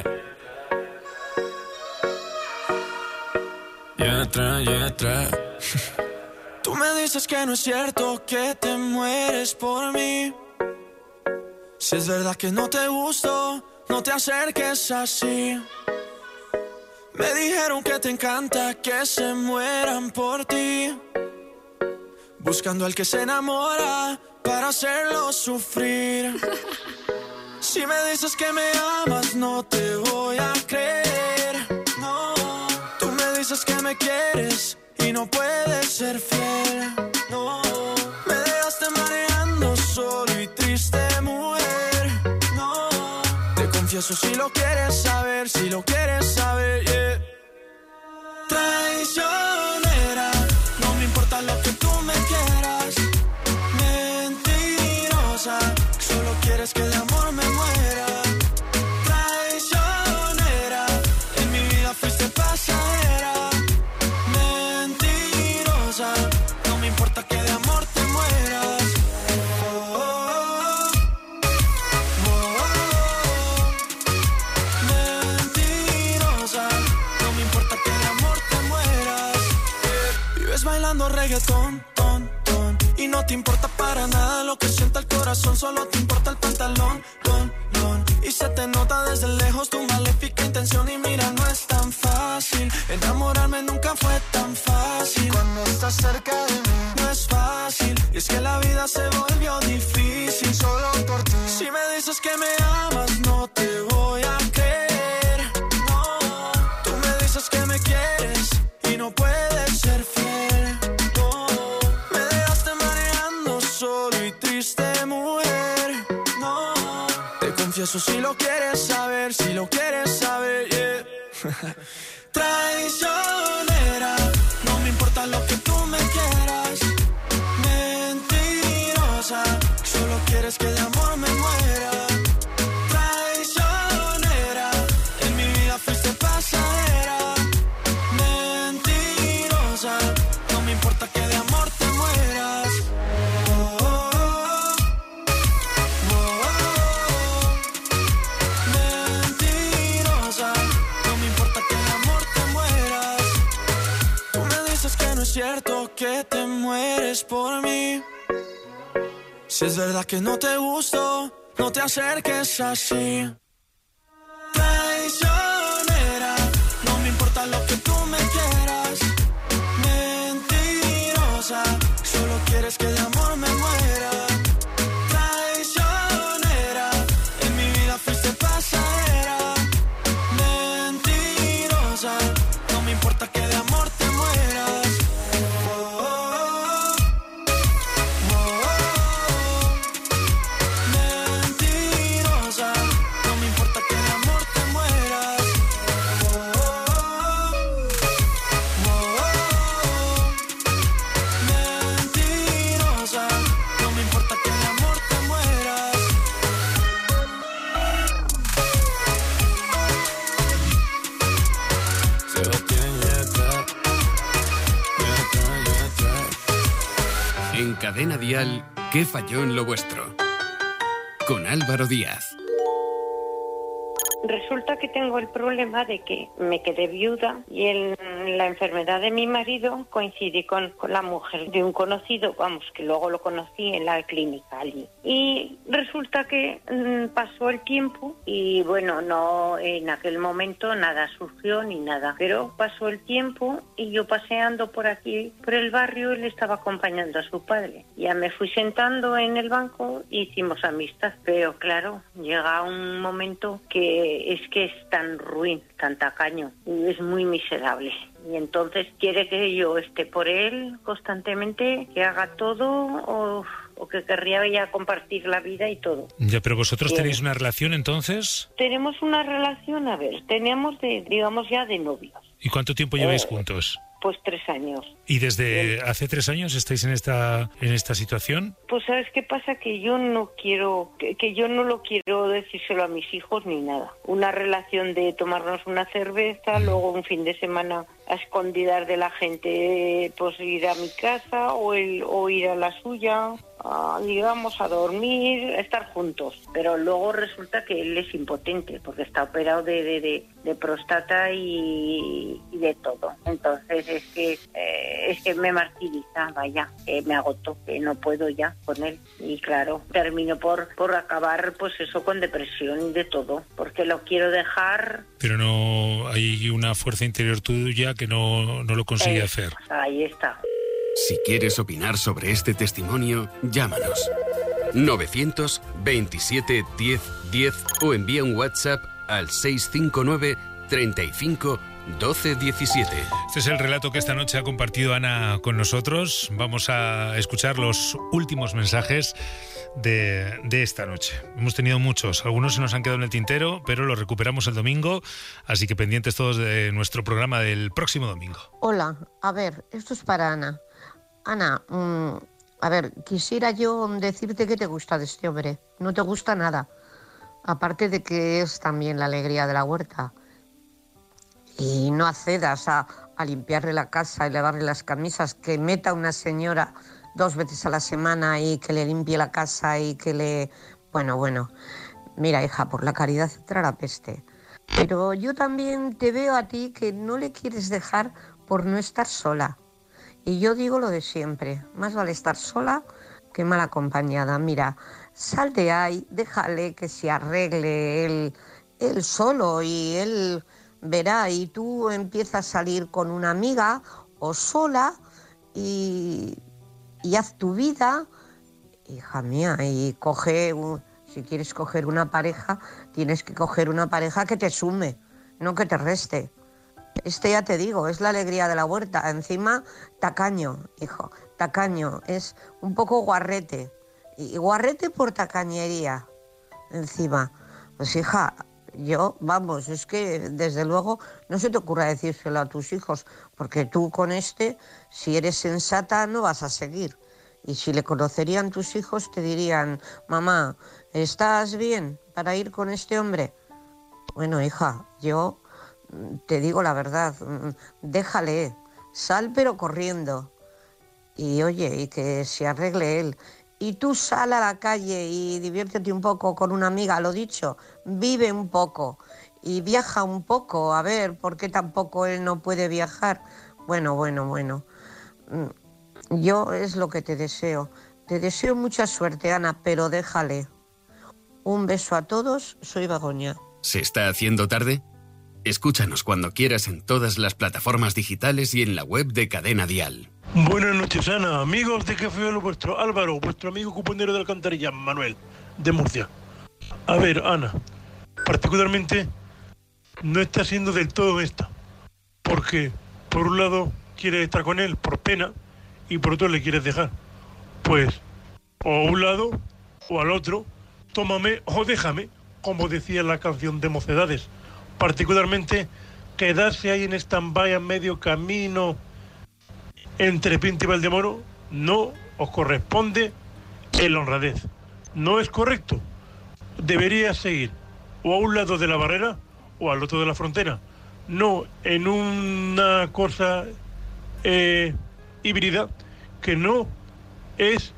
Yatra, Yatra. Tú me dices que no es cierto que te mueres por mí. Si es verdad que no te gusto, no te acerques así. Me dijeron que te encanta que se mueran por ti, buscando al que se enamora para hacerlo sufrir. Si me dices que me amas, no te voy a creer. No, tú me dices que me quieres y no puedes ser fiel. No, me dejaste mareando solo y triste, mujer. No, te confieso si lo quieres saber, si lo quieres saber, yeah. Traicionera, no me importa lo que tú me quieras. Mentirosa, solo quieres que de amor me muera. Traicionera, en mi vida fuiste pasajera. Mentirosa, no me importa que de amor te mueras. Oh, oh, oh, oh. Mentirosa, no me importa que de amor te mueras. Vives bailando reggaetón, ton, ton, y no te importa para nada lo que sienta el corazón, solo te importa el pantalón, don, don. Y se te nota desde lejos tu maléfica intención. Y mira, no es tan fácil, enamorarme nunca fue tan fácil. Cuando estás cerca de mí, no es fácil. Y es que la vida se volvió difícil solo por ti. Si me dices que me amas, no te voy a creer. No, tú me dices que me quieres y no puedes ser fiel. No, me dejaste mareando solo y triste, mujer. No, te confieso si lo quieres saber, si lo quieres saber, yeah. Traicionera, no me importa lo que tú me quieras. Mentirosa, solo quieres que de amor me muera. Traicionera, en mi vida fuiste pasajera. Mentirosa, no me importa que de amor te mueras. Oh, oh, oh, oh. Mentirosa, no me importa que de amor te mueras. Tú me dices que no es cierto que te mueres por mí. Si es verdad que no te gusto, no te acerques así. Traicionera, no me importa lo que tú me quieras. me muera. Traicionera, en mi vida fuiste pasajera. Mentirosa, no me importa que de amor te mueras. Oh, oh, oh, oh. Mentirosa, no me importa que de amor te mueras. Oh, oh, oh, oh. Mentirosa, no me importa que de amor te mueras. Sebastián Yatra, Yatra, Yatra. En Cadena Dial, ¿qué falló en lo vuestro? Con Álvaro Díaz. Resulta que tengo el problema de que me quedé viuda y el, la enfermedad de mi marido coincidí con, con la mujer de un conocido, vamos, que luego lo conocí en la clínica allí. Y resulta que mmm, pasó el tiempo y bueno, no en aquel momento nada surgió ni nada, pero pasó el tiempo y yo paseando por aquí, por el barrio, él estaba acompañando a su padre. Ya me fui sentando en el banco e hicimos amistad, pero claro, llega un momento que es que es tan ruin, tan tacaño, y es muy miserable. Y entonces quiere que yo esté por él constantemente, que haga todo, o, o que querría ya compartir la vida y todo. Ya, pero vosotros Bien. tenéis una relación entonces. Tenemos una relación, a ver, teníamos de, digamos ya de novios. ¿Y cuánto tiempo lleváis Eh, juntos? Pues tres años. ¿Y desde hace tres años estáis en esta en esta situación? Pues ¿sabes qué pasa? Que yo no quiero, que, que yo no lo quiero decírselo a mis hijos ni nada. Una relación de tomarnos una cerveza, luego un fin de semana a escondidas de la gente, pues ir a mi casa o, el, o ir a la suya, a, digamos, a dormir, a estar juntos. Pero luego resulta que él es impotente porque está operado de, de, de, de próstata y, y de todo. Entonces es que eh, es que me martiriza, vaya, eh, me agotó, que no puedo ya con él. Y claro, termino por, por acabar pues eso con depresión y de todo, porque lo quiero dejar. Pero no hay una fuerza interior tuya que no, no lo consigue eh, hacer. Ahí está. Si quieres opinar sobre este testimonio, llámanos. novecientos veintisiete diez diez o envía un WhatsApp al seiscientos cincuenta y nueve treinta y cinco doce diecisiete. Este es el relato que esta noche ha compartido Ana con nosotros. Vamos a escuchar los últimos mensajes de, de esta noche. Hemos tenido muchos, algunos se nos han quedado en el tintero, pero los recuperamos el domingo, así que pendientes todos de nuestro programa del próximo domingo. Hola, a ver, esto es para Ana. Ana, mmm, a ver, quisiera yo decirte que te gusta de este hombre. No te gusta nada. Aparte de que es también la alegría de la huerta. Y no accedas a, a limpiarle la casa y lavarle las camisas, que meta una señora dos veces a la semana y que le limpie la casa y que le... Bueno, bueno, mira hija, por la caridad entra la peste. Pero yo también te veo a ti que no le quieres dejar por no estar sola. Y yo digo lo de siempre, más vale estar sola que mal acompañada. Mira, sal de ahí, déjale que se arregle él, él solo y él... verá, y tú empiezas a salir con una amiga o sola y, y haz tu vida, hija mía, y coge, un, si quieres coger una pareja, tienes que coger una pareja que te sume, no que te reste. Este ya te digo, es la alegría de la huerta, encima tacaño, hijo, tacaño, es un poco guarrete, y guarrete por tacañería, encima, pues hija... Yo, vamos, es que desde luego no se te ocurra decírselo a tus hijos, porque tú con este, si eres sensata, no vas a seguir. Y si le conocerían tus hijos, te dirían, mamá, ¿estás bien para ir con este hombre? Bueno, hija, yo te digo la verdad, déjale, sal pero corriendo. Y oye, y que se arregle él. Y tú sal a la calle y diviértete un poco con una amiga, lo dicho, vive un poco y viaja un poco, a ver, ¿por qué tampoco él no puede viajar? Bueno, bueno, bueno, yo es lo que te deseo, te deseo mucha suerte, Ana, pero déjale. Un beso a todos, soy Begoña. ¿Se está haciendo tarde? Escúchanos cuando quieras en todas las plataformas digitales y en la web de Cadena Dial. Buenas noches, Ana. Amigos de Café Lo vuestro, Álvaro, vuestro amigo cuponero de Alcantarilla, Manuel, de Murcia. A ver, Ana, particularmente no está siendo del todo honesta, porque por un lado quieres estar con él por pena y por otro le quieres dejar. Pues, o a un lado o al otro, tómame o déjame, como decía la canción de Mocedades. Particularmente, quedarse ahí en stand-by a medio camino entre Pinto y Valdemoro no os corresponde en la honradez. No es correcto. Deberías seguir o a un lado de la barrera o al otro de la frontera. No en una cosa eh, híbrida que no es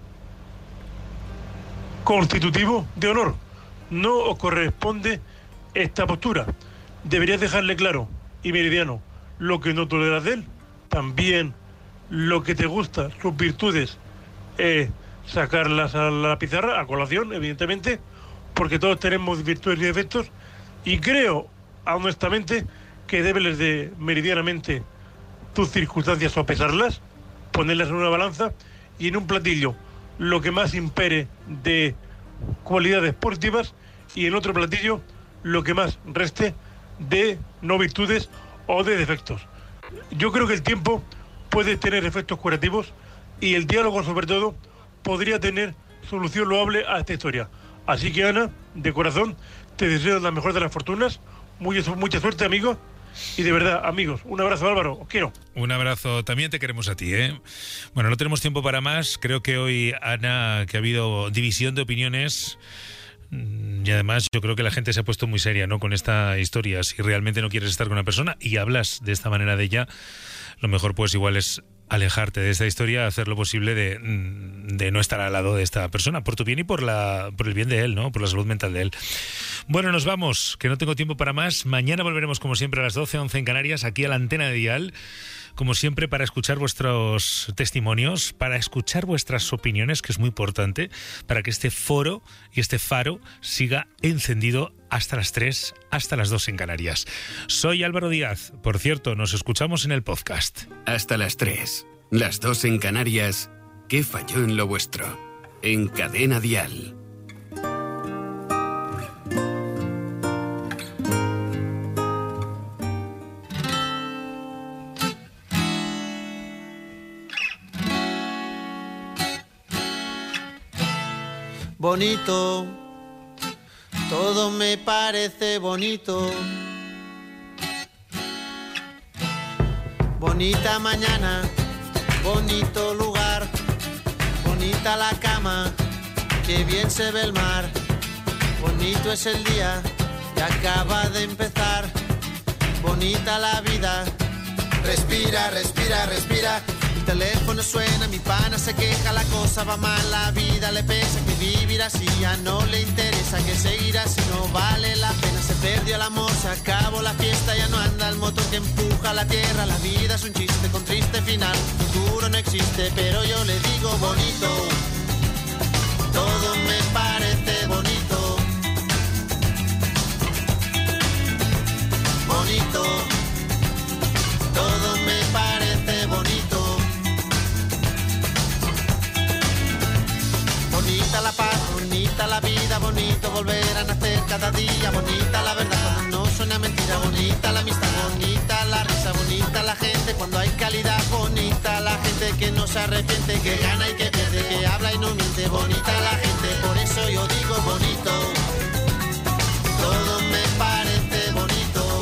constitutivo de honor. No os corresponde esta postura. Deberías dejarle claro y meridiano lo que no toleras de él, también lo que te gusta, sus virtudes, eh, sacarlas a la pizarra, a colación, evidentemente, porque todos tenemos virtudes y defectos, y creo, honestamente, que debes de meridianamente tus circunstancias sopesarlas, ponerlas en una balanza y en un platillo lo que más impere de cualidades positivas y en otro platillo lo que más reste de no virtudes o de defectos. Yo creo que el tiempo puede tener efectos curativos y el diálogo, sobre todo, podría tener solución loable a esta historia. Así que, Ana, de corazón, te deseo la mejor de las fortunas, mucha, mucha suerte, amigo, y de verdad, amigos, un abrazo, Álvaro, os quiero. Un abrazo, también te queremos a ti, ¿eh? Bueno, no tenemos tiempo para más, creo que hoy, Ana, que ha habido división de opiniones. Y además yo creo que la gente se ha puesto muy seria, ¿no?, con esta historia. Si realmente no quieres estar con una persona y hablas de esta manera de ella, lo mejor pues igual es alejarte de esta historia, hacer lo posible de, de no estar al lado de esta persona, por tu bien y por la por el bien de él, ¿no?, por la salud mental de él. Bueno, nos vamos, que no tengo tiempo para más. Mañana volveremos como siempre a las doce, once en Canarias, aquí a la antena de Dial, como siempre, para escuchar vuestros testimonios, para escuchar vuestras opiniones, que es muy importante, para que este foro y este faro siga encendido hasta las tres, hasta las dos en Canarias. Soy Álvaro Díaz. Por cierto, nos escuchamos en el podcast. Hasta las tres, las dos en Canarias. ¿Qué falló en lo vuestro? En Cadena Dial. Bonito, todo me parece bonito. Bonita mañana, bonito lugar, bonita la cama, que bien se ve el mar. Bonito es el día que acaba de empezar, bonita la vida. Respira, respira, respira. El teléfono suena, mi pana se queja, la cosa va mal, la vida le pesa, que vivir así ya no le interesa, que seguir así no vale la pena, se perdió el amor, se acabó la fiesta, ya no anda el motor que empuja la tierra, la vida es un chiste con triste final, futuro no existe, pero yo le digo bonito, todo me parece bonito, bonito, todo me parece bonito. Bonita la paz, bonita la vida, bonito volver a nacer cada día, bonita la verdad cuando no suena mentira, bonita la amistad, bonita la risa, bonita la gente cuando hay calidad, bonita la gente que no se arrepiente, que gana y que pierde, que habla y no miente, bonita la gente, por eso yo digo bonito, todo me parece bonito,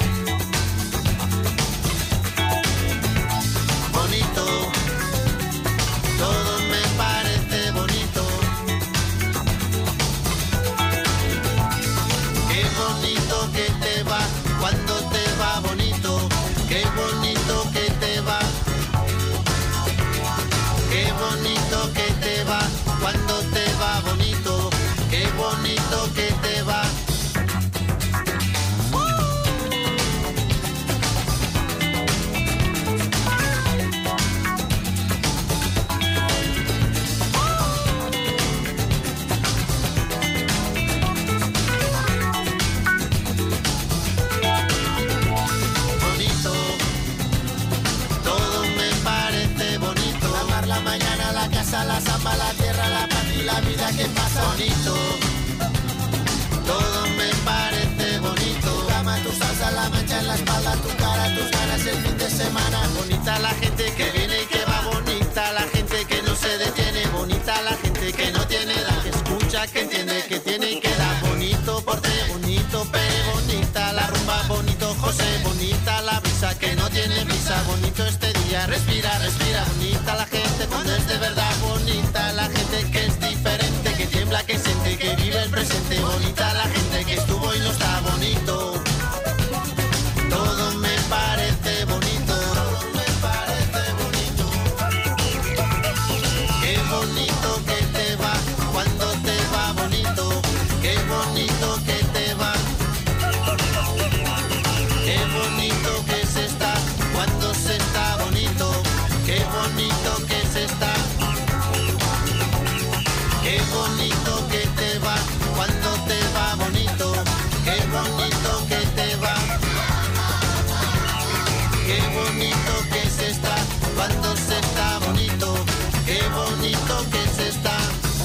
bonito, todo me parece bonito. Bonito que te va, cuando te va bonito, qué bonito que te va, qué bonito que te va, cuando te va bonito, qué bonito semana. Bonita la gente que viene y que va, bonita la gente que no se detiene, bonita la gente que no tiene edad, que escucha, que entiende, que tiene y que da. Bonito porte, bonito Pere, bonita la rumba, bonito José, bonita la brisa que no tiene prisa, bonito este día, respira, respira. Bonita la gente cuando es de verdad, bonita la gente que es diferente, que tiembla, que siente, que vive el presente, bonita la gente que estuvo y no está bonito. Todo me parece bonito, todo me parece bonito. Qué bonito que te va cuando te va bonito, qué bonito que te va. Qué bonito que se está cuando se está bonito, qué bonito que se está. Qué bonito que te va cuando te va bonito, qué bonito que te va. Qué bonito que se está cuando se está bonito, qué bonito que se está.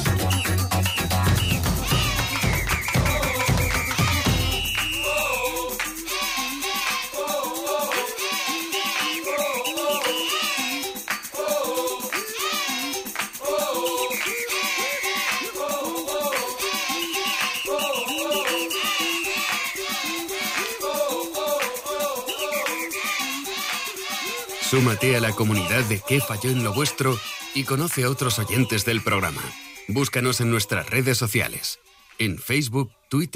Súmate a la comunidad de ¿Qué falló en lo vuestro? Y conoce a otros oyentes del programa. Búscanos en nuestras redes sociales, en Facebook, Twitter